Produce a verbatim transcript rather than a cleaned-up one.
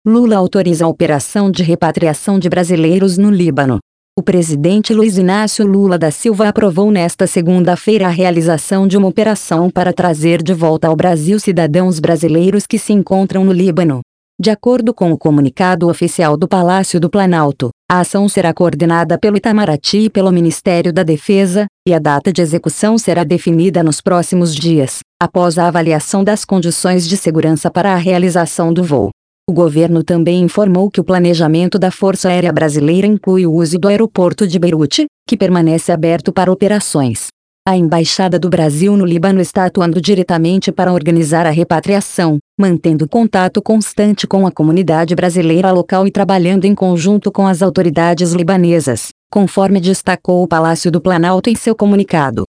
Lula autoriza a operação de repatriação de brasileiros no Líbano. O presidente Luiz Inácio Lula da Silva aprovou nesta segunda-feira a realização de uma operação para trazer de volta ao Brasil cidadãos brasileiros que se encontram no Líbano. De acordo com o comunicado oficial do Palácio do Planalto, a ação será coordenada pelo Itamaraty e pelo Ministério da Defesa, e a data de execução será definida nos próximos dias, após a avaliação das condições de segurança para a realização do voo. O governo também informou que o planejamento da Força Aérea Brasileira inclui o uso do aeroporto de Beirute, que permanece aberto para operações. A Embaixada do Brasil no Líbano está atuando diretamente para organizar a repatriação, mantendo contato constante com a comunidade brasileira local e trabalhando em conjunto com as autoridades libanesas, conforme destacou o Palácio do Planalto em seu comunicado.